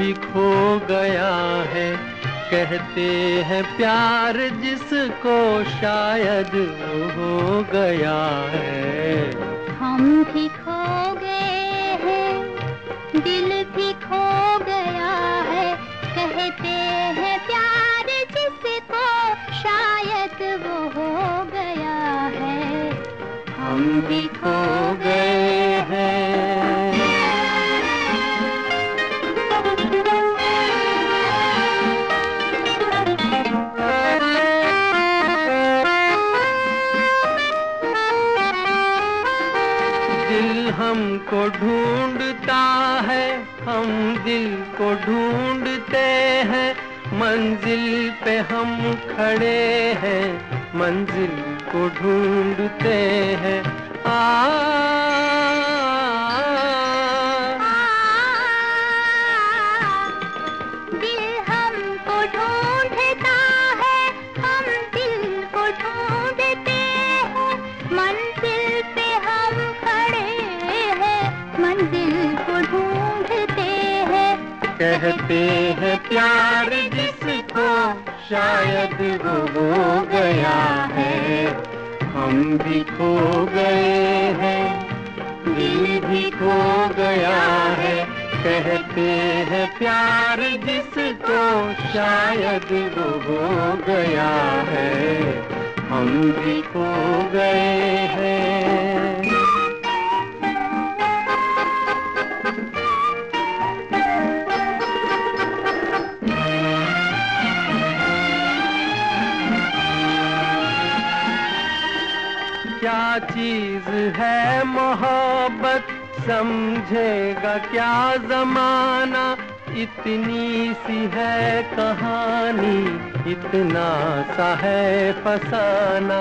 भी खो गया है। कहते हैं प्यार जिसको शायद वो हो गया है। हम भी खो गए हैं, दिल भी खो गया है। कहते हैं प्यार जिसको शायद वो हो गया है। हम भी खो गए हैं। दिल हमको ढूंढता है, हम दिल को ढूंढते हैं। मंजिल पे हम खड़े हैं, मंजिल को ढूंढते हैं। दिल हमको ढूंढता है, हम दिल को ढूंढते हैं। मंजिल पे हम खड़े हैं, मंजिल को ढूंढते हैं। कहते हैं प्यार जिसको शायद वो हो गया है। हम भी खो गए हैं, दिल भी खो गया है। कहते हैं प्यार जिसको शायद वो हो गया है। हम भी खो गए हैं। क्या चीज है मोहब्बत, समझेगा क्या जमाना। इतनी सी है कहानी, इतना सा है फसाना।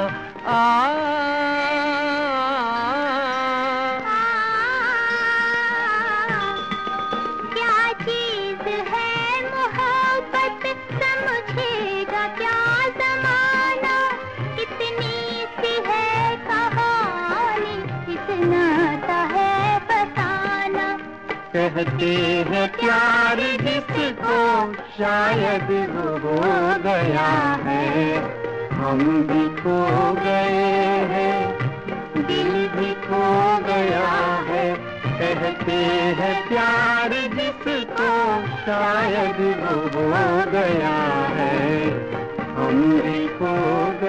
क्या चीज है मोहब्बत, समझेगा क्या जमाना। इतनी सी है कहानी, इतना सा है फसाना। कहते हैं प्यार जिसको शायद वो हो गया है। हम भी खो गए हैं, दिल भी खो गया है। कहते हैं प्यार जिसको शायद वो हो गया है। हम भी खो गए।